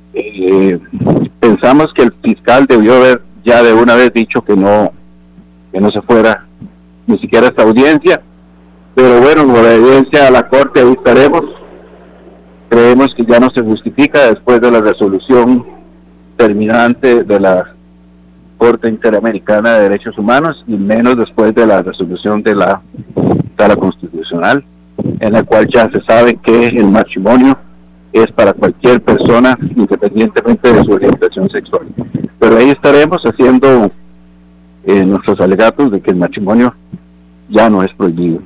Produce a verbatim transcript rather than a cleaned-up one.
Eh, pensamos que el fiscal debió haber ya de una vez dicho que no, que no se fuera ni siquiera a esta audiencia, pero bueno, por la evidencia a la corte ahí estaremos. Creemos que ya no se justifica después de la resolución terminante de la Corte Interamericana de Derechos Humanos, y menos después de la resolución de la Sala Constitucional, en la cual ya se sabe que el matrimonio es para cualquier persona, independientemente de su orientación sexual. Pero ahí estaremos haciendo eh, nuestros alegatos de que el matrimonio ya no es prohibido.